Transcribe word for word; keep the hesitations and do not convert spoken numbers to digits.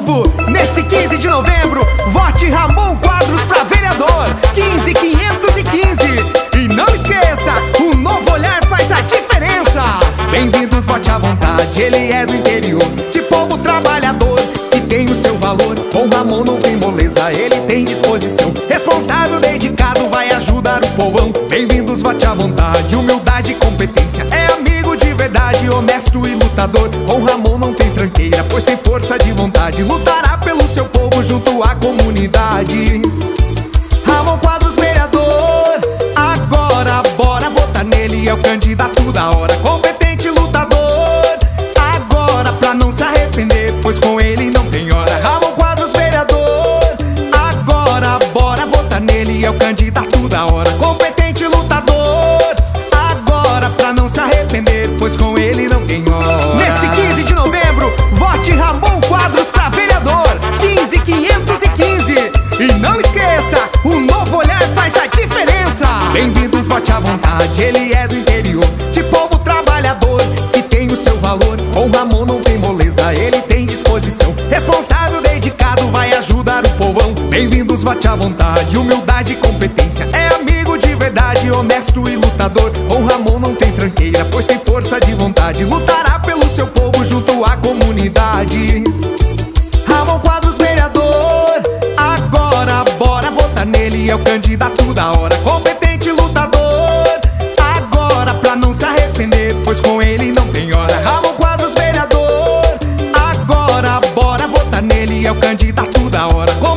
povo, nesse quinze de novembro, vote Ramon Quadros pra vereador. Quinze quinhentos e quinze. E não esqueça, um novo olhar faz a diferença. Bem-vindos, vote à vontade, ele é do interior, de povo trabalhador, que tem o seu valor. Com Ramon não tem moleza, ele tem disposição, responsável, dedicado, vai ajudar o povão. Bem-vindos, vote à vontade, humildade e competência, é amigo de verdade, honesto e lutador. Com Ramon não tem tranqueira, pois tem força de vontade, lutará pelo seu povo junto à comunidade. Ramon Quadros, vereador, agora bora votar nele, é o candidato da hora, competente lutador, agora pra não se arrepender, pois com ele não tem hora. Ramon Quadros, vereador, agora bora votar nele, é o candidato da hora, competente lutador, agora pra não se arrepender, pois com ele não tem hora. Nesse quinze de novembro, vote Ramon Quadros pra vereador. Quinze quinhentos e quinze. E não esqueça, um novo olhar faz a diferença. Bem-vindos, vote à vontade, ele é do interior, de povo trabalhador, que tem o seu valor. Com Ramon não tem moleza, ele tem disposição, responsável, dedicado, vai ajudar o povão. Bem-vindos, vote à vontade, humildade e competência, é amigo de verdade, honesto e lutador. Com Ramon não tem tranqueira, pois tem força de vontade, lutará pelo seu povo junto à comunidade. Ramon Quadros, vereador, agora bora votar nele, é o candidato da hora, competente lutador, agora pra não se arrepender, pois com ele não tem hora. Ramon Quadros, vereador, agora bora votar nele, é o candidato da hora.